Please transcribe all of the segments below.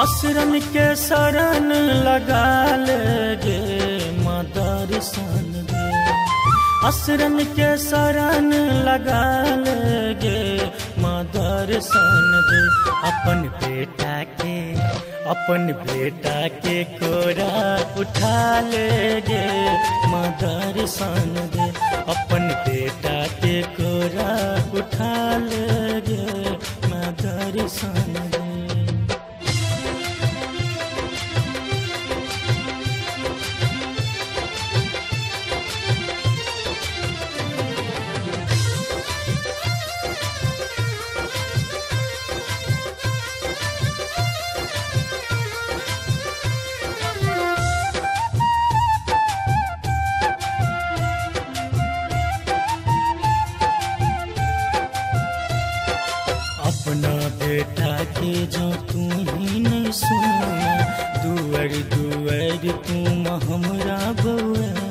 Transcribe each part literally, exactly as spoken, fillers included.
असरन के शरण लगा लेगे माँ दर्शन दे। असरन के शरण लगा लेगे माँ दर्शन दे। अपन बेटा के अपन बेटा के कोरा उठा लेगे माँ दर्शन दे। अपन बेटा के कोरा उठा लेगे माँ दर्शन दे। अपना बेटा के जो तू ही नहीं सुना, दुआर दुआर तुम हमरा बउआ।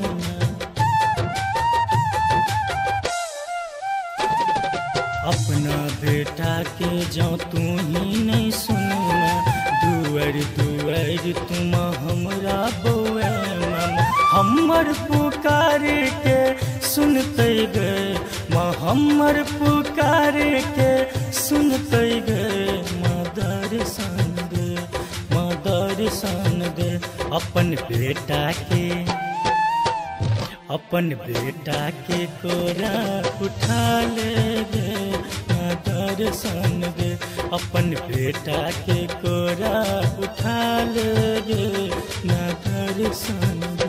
अपना बेटा के जो तू ही नहीं सुना, दुआर दुआर तुम हमरा बउआ। हमर पुकार के सुनते गए माँ, हमर पुकार के सुनते गए माँ दर्शन दे, माँ दर्शन दे। अपन बेटा के अपन बेटा के कोरा उठा लेगे माँ दर्शन दे। अपन बेटा के कोरा उठा लेगे माँ दर्शन दे।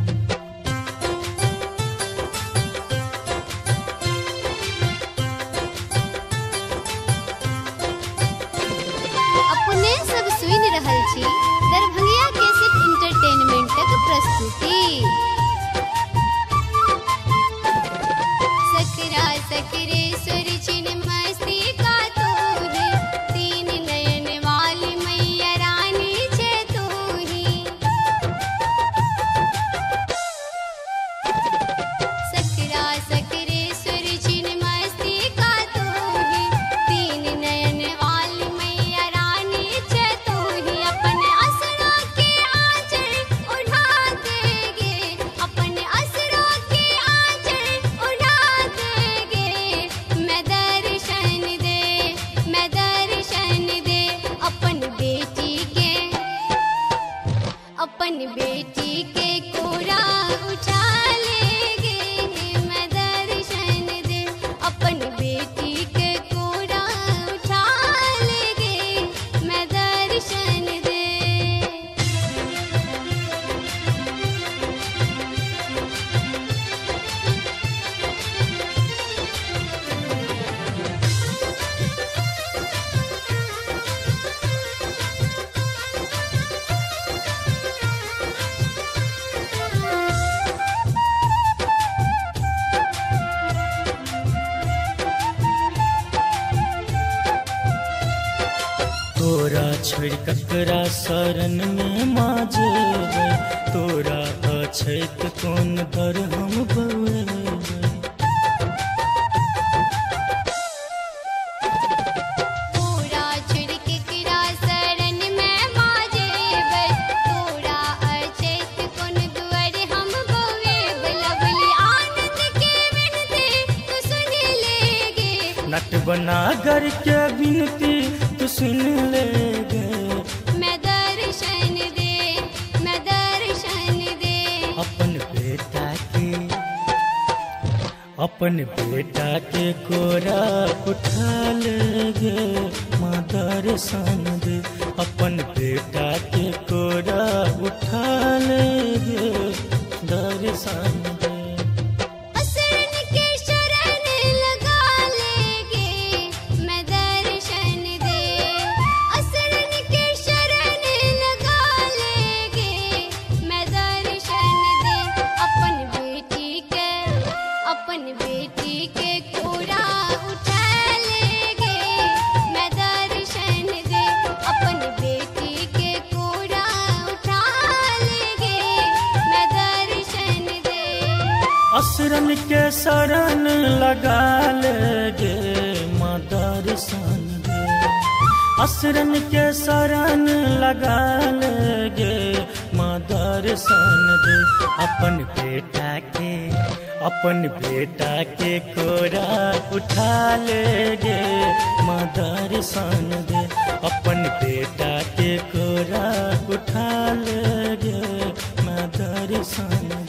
रहल छी दरभंगिया कैसेट इंटरटेनमेंटक प्रस्तुति। सकरा सकरे सुर छिन मस्ती का तू ही, तीन नयन वाली मैया रानी छे तू ही। सकरा सकरे सुर छिन मस्ती का तू ही, तीन नयन वाली मैया रानी छे। अपने असरों के आंचल उठा देगे, अपने असरों के आंचल उठा देगे। मैं दर्शन दे, मैं दर्शन दे। अपन बेटी के अपन बेटी के कोरा उठा लेगे। मैं दर्शन दे, अपन बेटी के कोरा उठा लेगे। मैं दर्शन दे। तोरा छोड़ ककरा शरण में माँ जेबै, तोरा अछैत कोन दर हम बउएबै। तोरा छोड़ ककरा शरण में माँ जेबै, तोरा अछैत कोन दुआर हम बउएबै। लवली आनंद के विनती तू सुन लेगे, नट बनागर के विनती तू सुन लेगे। मैं दर्शन दे, मैं दर्शन दे। अपन बेटा के अपन बेटा के कोरा उठा लेगे माँ दर्शन दे। अपन बेटा के कोरा उठा लेगे दर्शन दे। असरन के शरण लगा लेगे, मैं दर्शन दे। असरन के शरण लगा लेगे, मैं दर्शन दे। अपन बेटी के अपन बेटी के कोरा उठा लेगे, मैं दर्शन दे। अपन बेटी के कोरा उठा लेगे, मैं दर्शन दे। असरन के शरण लगा लेगे माँ दर्शन दे। असरन के शरण लगा लेगे माँ दर्शन दे अपन बेटा के अपन बेटा के कोरा उठा लेगे माँ दर्शन दे अपन बेटा के कोरा उठा लेगे माँ दर्शन